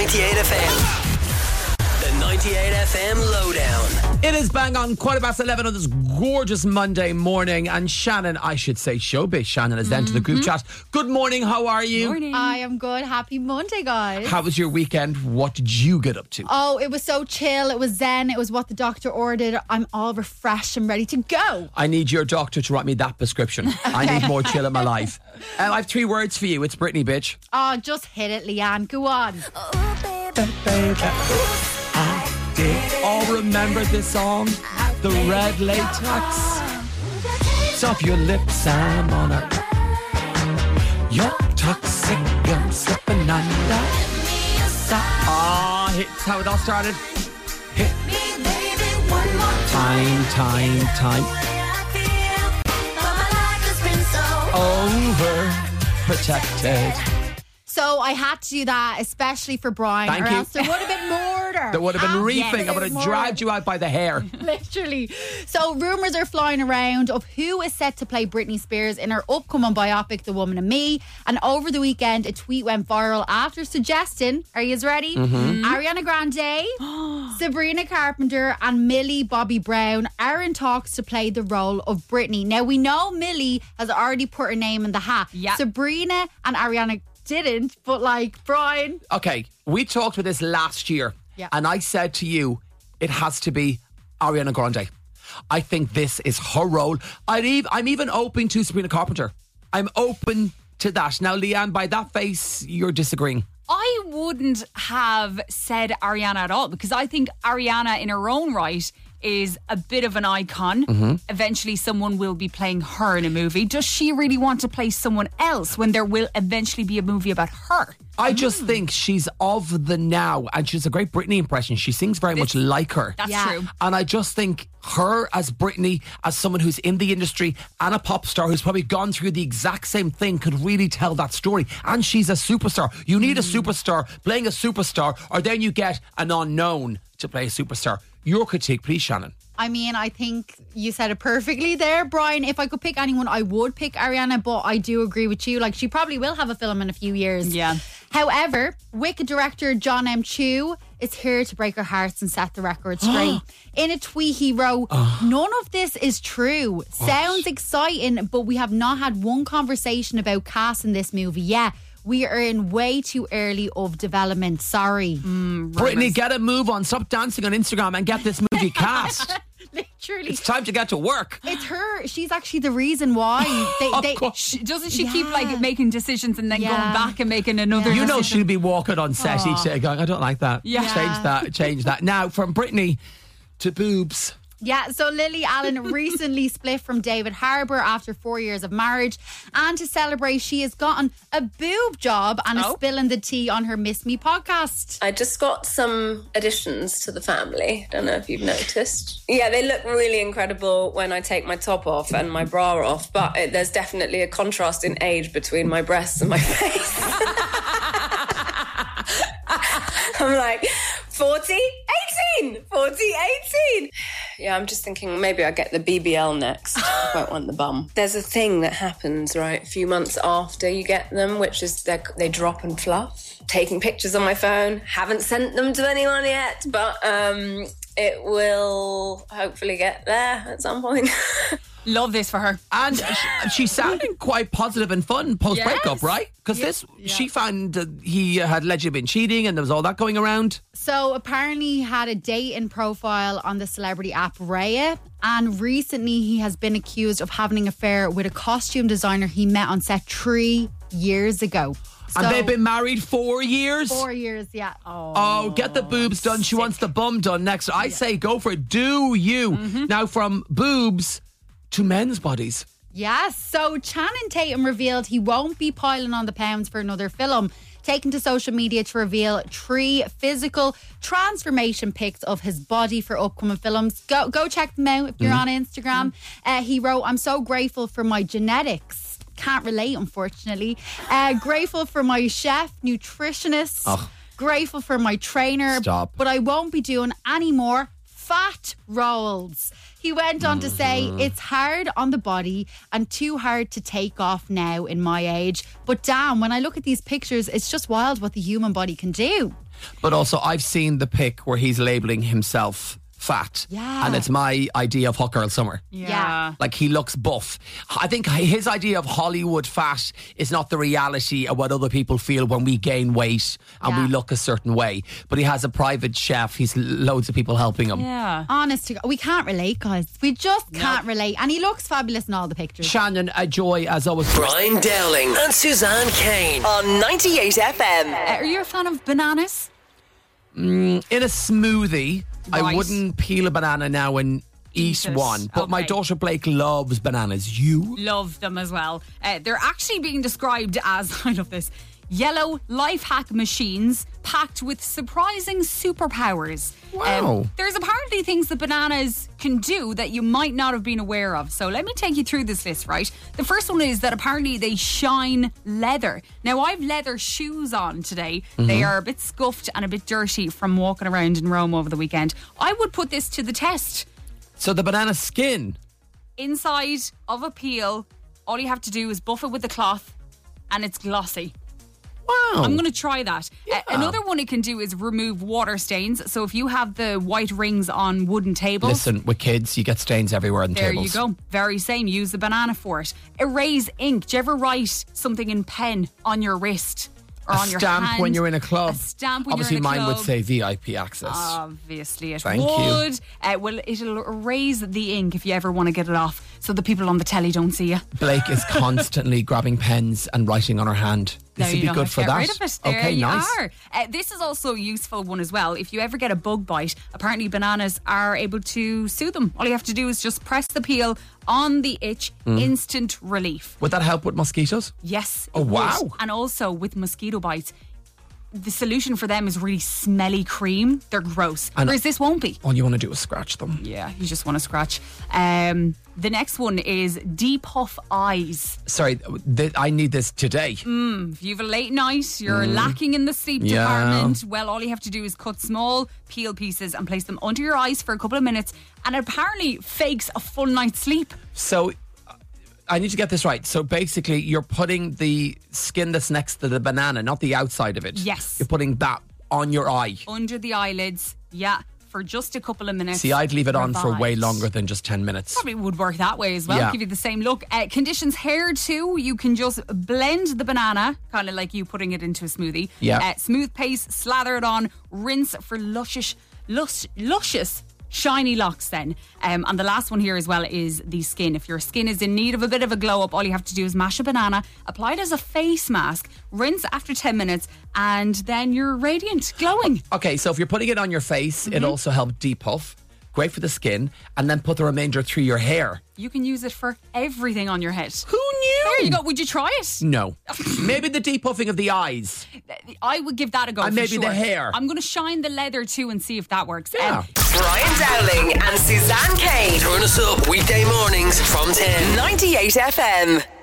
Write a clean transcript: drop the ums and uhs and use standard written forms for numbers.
98 FM. The 98 FM Lowdown. It is bang on 11:15 on this gorgeous Monday morning, and Shannon, I should say showbiz Shannon, is then to the group chat. Good morning, how are you? Morning. I am good. Happy Monday, guys. How was your weekend? What did you get up to? Oh, it was so chill. It was zen. It was what the doctor ordered. I'm all refreshed and ready to go. I need your doctor to write me that prescription. I need more chill in my life. I have 3 words for you. It's Britney, bitch. Oh, just hit it, Leanne. Go on. Oh, remember this song? The red latex. Stop your lips, I'm on it. You're toxic, I'm slipping under. Ah, it's how it all started. Hit me, baby, one more time. Overprotected. So I had to do that, especially for Brian, Thank or you. else there would have been murder. There would have been reefing. Yes. I would have dragged you out by the hair. Literally. So rumours are flying around of who is set to play Britney Spears in her upcoming biopic, The Woman and Me. And over the weekend, a tweet went viral after suggesting, are you ready? Ariana Grande, Sabrina Carpenter and Millie Bobby Brown are in talks to play the role of Britney. Now we know Millie has already put her name in the hat. Yeah. Sabrina and Ariana didn't, but like Brian. Okay, we talked about this last year, Yeah. and I said to you, it has to be Ariana Grande. I think this is her role. I'm even open to Sabrina Carpenter. I'm open to that. Now, Leanne, by that face, you're disagreeing. I wouldn't have said Ariana at all, because I think Ariana in her own right is a bit of an icon. Eventually someone will be playing her in a movie. Does she really want to play someone else when there will eventually be a movie about her? I just think she's of the now, and she's a great Britney impression. She sings very much like her. That's Yeah. true. And I just think her as Britney, as someone who's in the industry and a pop star who's probably gone through the exact same thing, could really tell that story. And she's a superstar. You need a superstar playing a superstar, or then you get an unknown to play a superstar. Your critique, please, Shannon. I mean, I think you said it perfectly there, Brian. If I could pick anyone, I would pick Ariana, but I do agree with you. Like, she probably will have a film in a few years. Yeah. However, Wicked director John M. Chu is here to break our hearts and set the record straight. In a tweet, he wrote, none of this is true. Sounds exciting, but we have not had one conversation about casting this movie yet. We are in way too early of development. Sorry. Britney, get a move on. Stop dancing on Instagram and get this movie cast. Literally. It's time to get to work. It's her. She's actually the reason why. They Doesn't she keep Yeah. like making decisions and then Yeah. going back and making another You know decision? she'll be walking on set each day going, I don't like that. Yeah. Change that. Now, from Britney to boobs. Yeah, so Lily Allen recently split from David Harbour after 4 years of marriage. And to celebrate, she has gotten a boob job and is spilling the tea on her Miss Me podcast. I just got some additions to the family. Don't know if you've noticed. Yeah, they look really incredible when I take my top off and my bra off, but there's definitely a contrast in age between my breasts and my face. I'm like, 40, 18, 40, 18. Yeah, I'm just thinking maybe I'll get the BBL next. I won't want the bum. There's a thing that happens, right, a few months after you get them, which is they drop and fluff. Taking pictures on my phone. Haven't sent them to anyone yet, but it will hopefully get there at some point. Love this for her. And she's sounding quite positive and fun post-breakup, Yes. right? Because she found he had allegedly been cheating and there was all that going around. So apparently he had a dating profile on the celebrity app Raya. And recently he has been accused of having an affair with a costume designer he met on set 3 years ago. And So- they've been married 4 years. 4 years, yeah. Oh, get the boobs done. She wants the bum done next. I say go for it. Do you. Now, from boobs to men's bodies. Yes, so Channing Tatum revealed he won't be piling on the pounds for another film, taking to social media to reveal 3 physical transformation pics of his body for upcoming films. Go check them out if you're on Instagram. He wrote, I'm so grateful for my genetics. Can't relate, unfortunately. Grateful for my chef, nutritionist. Grateful for my trainer. Stop. But I won't be doing any more fat rolls. He went on to say, it's hard on the body and too hard to take off now in my age. But damn, when I look at these pictures, it's just wild what the human body can do. But also, I've seen the pic where he's labelling himself fat. Yeah. And it's my idea of Hot Girl Summer. Yeah. Like, he looks buff. I think his idea of Hollywood fat is not the reality of what other people feel when we gain weight and we look a certain way. But he has a private chef. He's loads of people helping him. Yeah. Honest to God, we can't relate, guys. We just can't relate. And he looks fabulous in all the pictures. Shannon, a joy as always. Brian Dowling and Suzanne Kane on 98 FM. Are you a fan of bananas? In a smoothie, I Right. wouldn't peel a banana now and eat it. one. But my Okay. daughter Blake loves bananas. You? Love them as well. They're actually being described as, I love this, yellow life hack machines packed with surprising superpowers. Wow. There's apparently things that bananas can do that you might not have been aware of. So let me take you through this list, right? The first one is that apparently they shine leather. Now, I've leather shoes on today. They are a bit scuffed and a bit dirty from walking around in Rome over the weekend. I would put this to the test. So the banana skin. Inside of a peel, all you have to do is buff it with a cloth and it's glossy. Wow. I'm going to try that. Yeah. Another one it can do is remove water stains. So if you have the white rings on wooden tables, Listen, with kids, you get stains everywhere on there tables. you go. Very same. Use the banana for it. Erase ink. Do you ever write something in pen on your wrist or A on your stamp hand? when you're in a club. A stamp when Obviously, you're in a mine club. would say VIP access. Obviously, it Thank you. would. Well, it'll erase the ink if you ever want to get it off, so the people on the telly don't see you. Blake is constantly grabbing pens and writing on her hand. This Now would you be know good how to for get that. rid of it. There Okay, you nice. are. This is also a useful one as well. If you ever get a bug bite, apparently bananas are able to soothe them. All you have to do is just press the peel on the itch, instant relief. Would that help with mosquitoes? Yes. Oh, it would. wow. And also with mosquito bites, the solution for them is really smelly cream. They're gross. And- Whereas this won't be. All you want to do is scratch them. Yeah, you just want to scratch. The next one is depuff eyes. Sorry, I need this today. If you have a late night, you're lacking in the sleep Yeah. department, well, all you have to do is cut small peel pieces and place them under your eyes for a couple of minutes, and it apparently fakes a full night's sleep. So I need to get this right. So basically, you're putting the skin that's next to the banana, not the outside of it. Yes. You're putting that on your eye. Under the eyelids, yeah, for just a couple of minutes. See, I'd leave it on for way Provide. longer than just 10 minutes. Probably would work that way as well. Yeah. Give you the same look. Conditions hair too. You can just blend the banana, kind of like you putting it into a smoothie. Yeah. Smooth paste, slather it on, rinse for luscious, shiny locks then. And the last one here as well is the skin. If your skin is in need of a bit of a glow up, all you have to do is mash a banana, apply it as a face mask, rinse after 10 minutes, and then you're radiant, glowing. Okay, so if you're putting it on your face, it also helps depuff. Great for the skin. And then put the remainder through your hair. You can use it for everything on your head. Who knew? There you go. Would you try it? No. Maybe the depuffing of the eyes. I would give that a go. And for maybe the sure. hair. I'm going to shine the leather too and see if that works. Yeah. Brian Dowling and Suzanne Kane. Turn us up weekday mornings from 10. 98 FM.